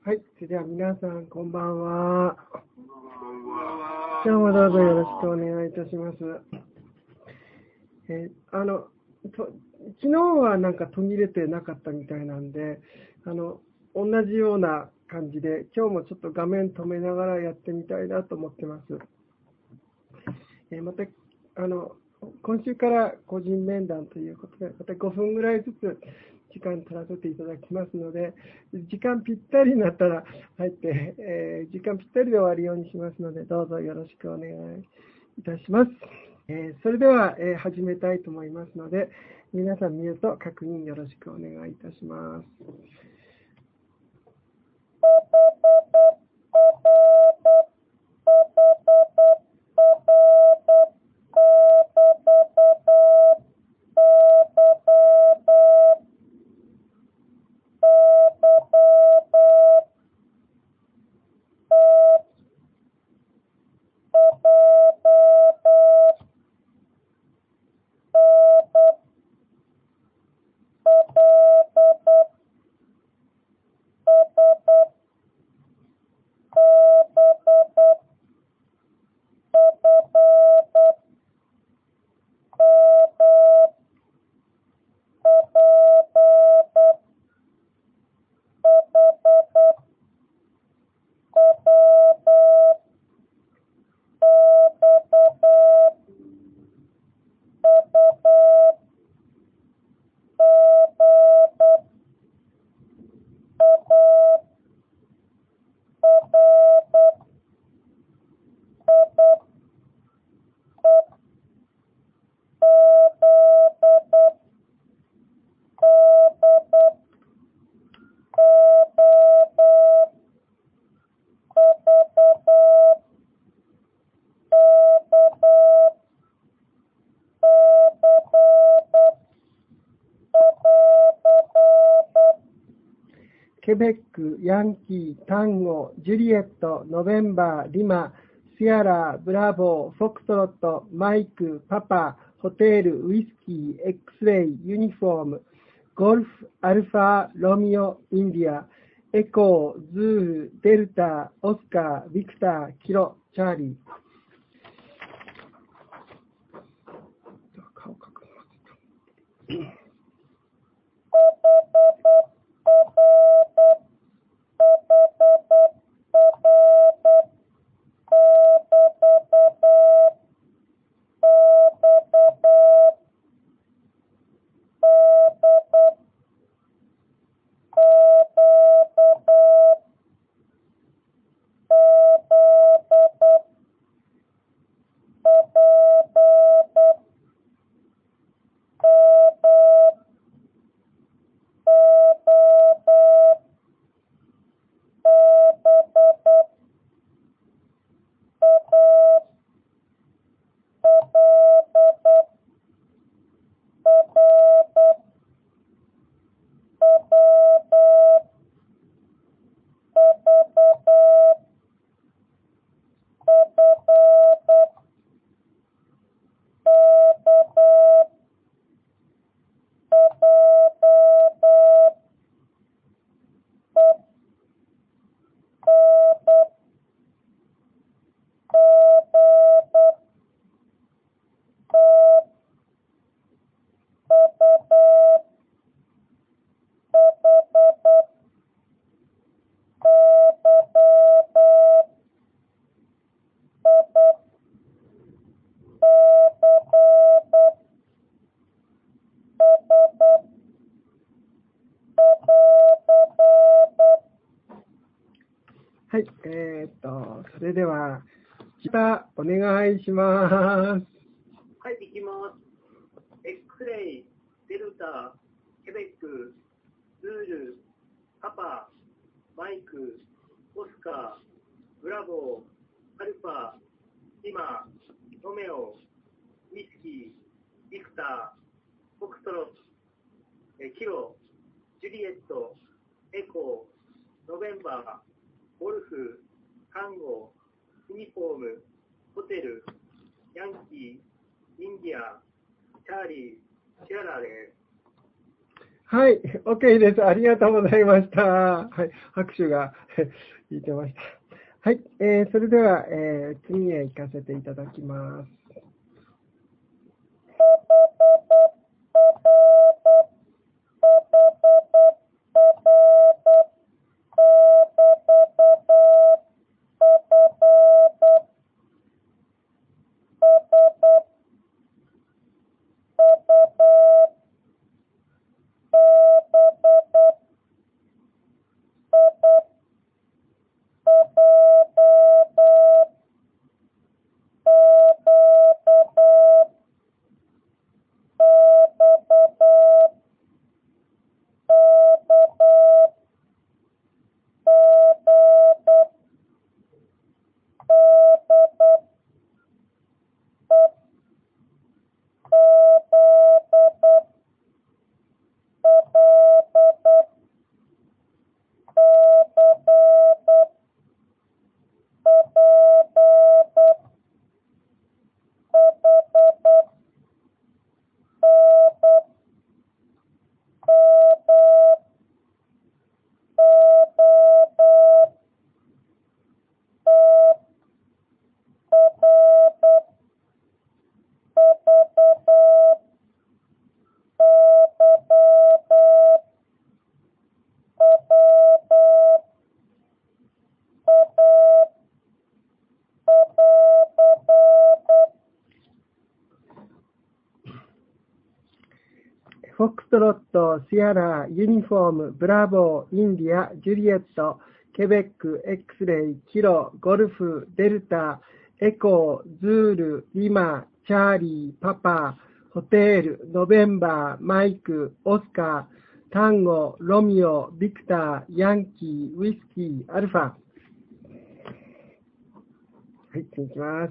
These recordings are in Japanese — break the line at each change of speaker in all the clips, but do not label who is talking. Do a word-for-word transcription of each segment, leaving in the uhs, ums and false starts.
はい、それでは皆さん、こんばんは。今日もどうぞよろしくお願いいたします。えー、あのと、昨日はなんか途切れてなかったみたいなんで、あの、同じような感じで、今日もちょっと画面止めながらやってみたいなと思ってます。えー、また、あの、今週から個人面談ということで、またごふんぐらいずつ時間取らせていただきますので、時間ぴったりになったら入って、えー、時間ぴったりで終わるようにしますので、どうぞよろしくお願いいたします。えー、それでは、えー、始めたいと思いますので、皆さんミュート確認よろしくお願いいたします。ケベック、ヤンキー、タンゴ、ジュリエット、ノベンバー、リマ、シアラ、ブラボー、フォクトロット、マイク、パパ、ホテル、ウイスキー、エックスレイ、ユニフォーム、ゴルフ、アルファ、ロミオ、インディア、エコー、ズール、デルタ、オスカー、ビクター、キロ、チャーリー。顔かくはい、えー、っと、それでは、またお願いします。
はい、いきます。X レイ、デルタ、ケベック、ズール、パパ、マイク、オスカー、ブラボー、アルファ、リマ、ロメオ、ウイスキー、ビクター、フォクトロット、キロ、ジュリエット、エコー、ノベンバー、ゴルフ、タンゴ、ユニフォーム、ホテル、ヤンキー、インディア、チャーリー、シアラです。
はい、OK です。ありがとうございました。はい、拍手が言ってました。はい、えー、それでは、えー、次へ行かせていただきます。フォックストロット、シアラ、ユニフォーム、ブラボー、インディア、ジュリエット、ケベック、X レイ、キロ、ゴルフ、デルタ、エコー、ズール、リマ、チャーリー、パパ、ホテール、ノベンバー、マイク、オスカー、タンゴ、ロミオ、ビクター、ヤンキー、ウイスキー、アルファ。はい、次いきます。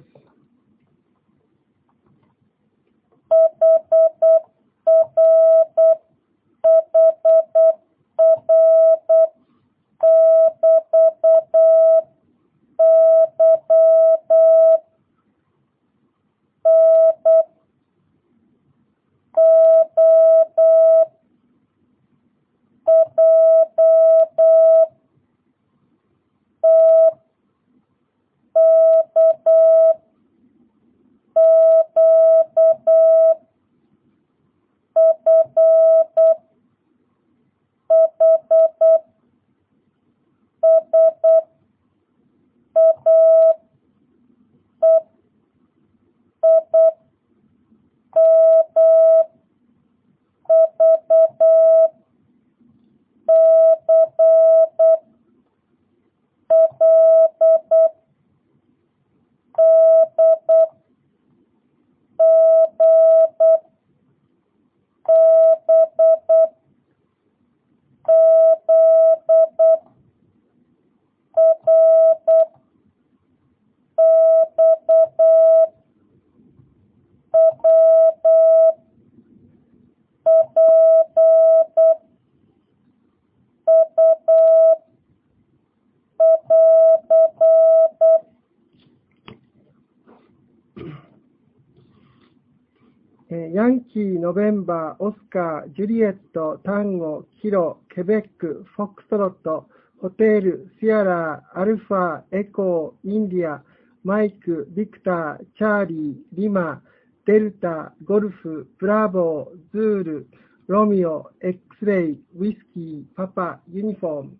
ヤンキー、ノベンバー、オスカー、ジュリエット、タンゴ、キロ、ケベック、フォックストロット、ホテール、シアラ、アルファ、エコー、インディア、マイク、ビクター、チャーリー、リマ、デルタ、ゴルフ、ブラボー、ズール、ロミオ、X レイ、ウイスキー、パパ、ユニフォーム。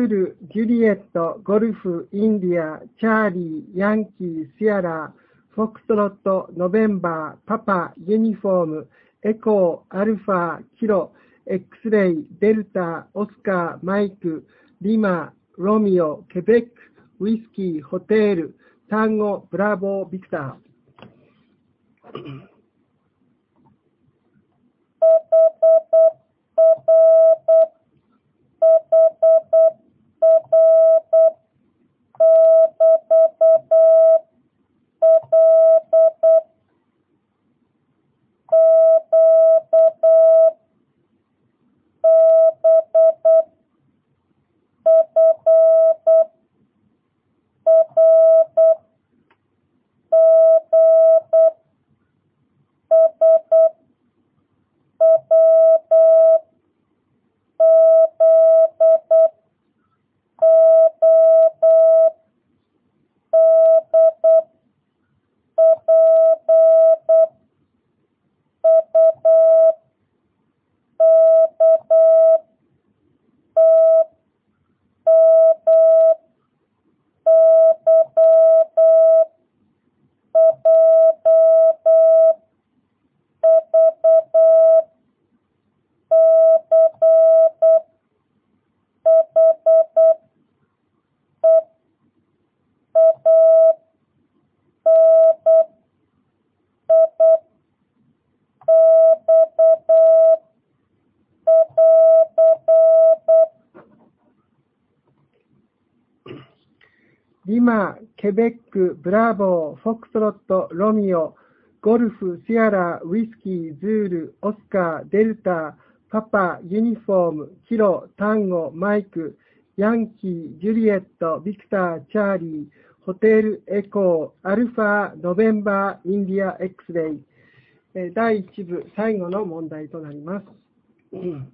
ール、ジュリエット、ゴルフ、インディア、チャーリー、ヤンキー、シアラー、フォックストロット、ノベンバー、パパ、ユニフォーム、エコー、アルファ、キロ、エックスレイ、デルタ、オスカー、マイク、リマ、ロミオ、ケベック、ウイスキー、ホテール、タンゴ、ブラボー、ビクター。リマ、ケベック、ブラボー、フォックストロット、ロミオ、ゴルフ、シアラ、ウイスキー、ズール、オスカー、デルタ、パパ、ユニフォーム、キロ、タンゴ、マイク、ヤンキー、ジュリエット、ビクター、チャーリー、ホテル、エコー、アルファ、ノベンバー、インディア、エクスレイ。えー、だいいち部、最後の問題となります。うん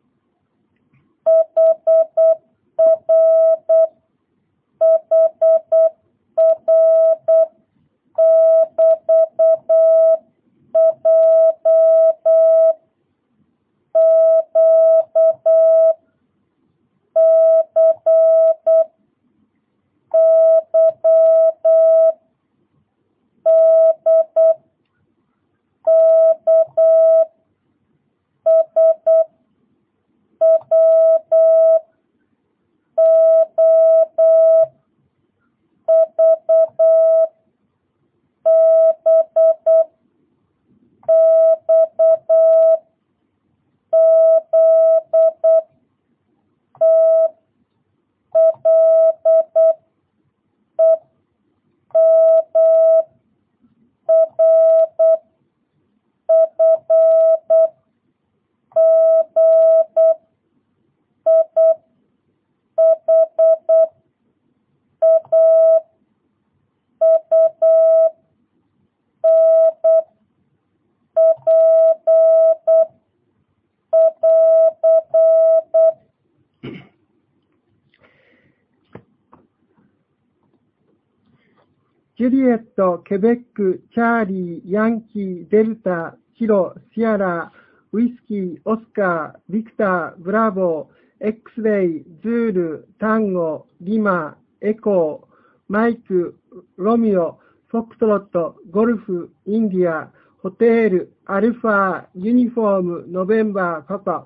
ジュリエット、ケベック、チャーリー、ヤンキー、デルタ、キロ、シアラ、ウイスキー、オスカー、ビクター、ブラボー、エックスレイ、ズール、タンゴ、リマ、エコー、マイク、ロミオ、フォックストロット、ゴルフ、インディア、ホテール、アルファ、ユニフォーム、ノベンバー、パパ。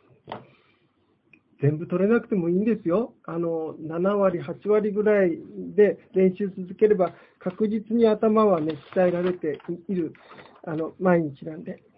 全部取れなくてもいいんですよ。あの、なな割、はち割ぐらいで練習続ければ確実に頭はね、鍛えられている、あの、毎日なんで。